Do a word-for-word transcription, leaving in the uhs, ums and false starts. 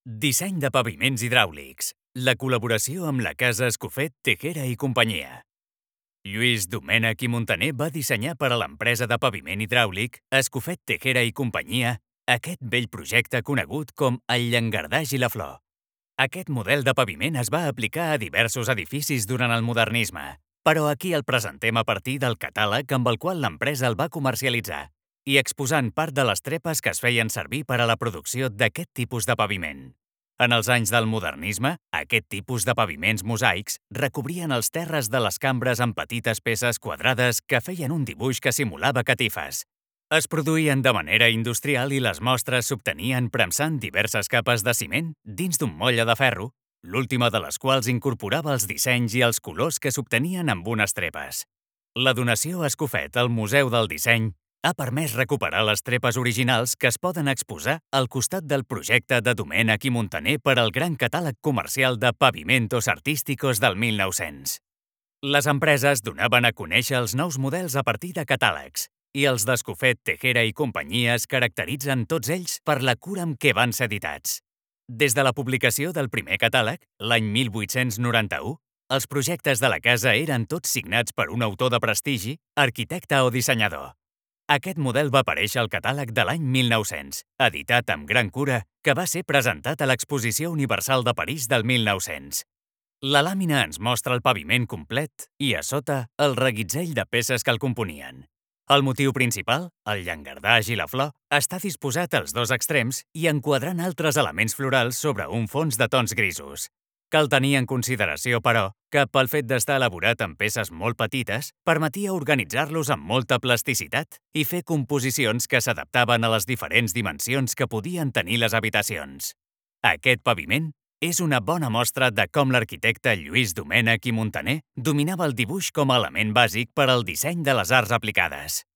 Disseny de paviments hidràulics. La col·laboració amb la casa Escofet, Tejera i companyia. Lluís Domènech i Montaner va dissenyar per a l'empresa de paviment hidràulic Escofet, Tejera i companyia aquest vell projecte conegut com el llangardaix i la flor. Aquest model de paviment es va aplicar a diversos edificis durant el modernisme, però aquí el presentem a partir del catàleg amb el qual l'empresa el va comercialitzar i exposant part de les trepes que es feien servir per a la producció d'aquest tipus de paviment. En els anys del modernisme, aquest tipus de paviments mosaics recobrien els terres de les cambres amb petites peces quadrades que feien un dibuix que simulava catifes. Es produïen de manera industrial i les mostres s'obtenien premsant diverses capes de ciment dins d'un motlle de ferro, l'última de les quals incorporava els dissenys i els colors que s'obtenien amb unes trepes. La donació a Escofet al Museu del Disseny ha permès recuperar les trepes originals que es poden exposar al costat del projecte de Domènech i Montaner per al gran catàleg comercial de pavimentos artísticos del mil nou-cents. Les empreses donaven a conèixer els nous models a partir de catàlegs, i els d'Escofet, Tejera i companyia es caracteritzen tots ells per la cura amb què van ser editats. Des de la publicació del primer catàleg, l'any mil vuit-cents noranta-u, els projectes de la casa eren tots signats per un autor de prestigi, arquitecte o dissenyador. Aquest model va aparèixer al catàleg de l'any mil nou-cents, editat amb gran cura, que va ser presentat a l'Exposició Universal de París del mil nou-cents. La làmina ens mostra el paviment complet i, a sota, el reguitzell de peces que el componien. El motiu principal, el llangardaix i la flor, està disposat als dos extrems i enquadrant altres elements florals sobre un fons de tons grisos. Cal tenir en consideració, però, que pel fet d'estar elaborat en peces molt petites, permetia organitzar-los amb molta plasticitat i fer composicions que s'adaptaven a les diferents dimensions que podien tenir les habitacions. Aquest paviment és una bona mostra de com l'arquitecte Lluís Domènech i Montaner dominava el dibuix com a element bàsic per al disseny de les arts aplicades.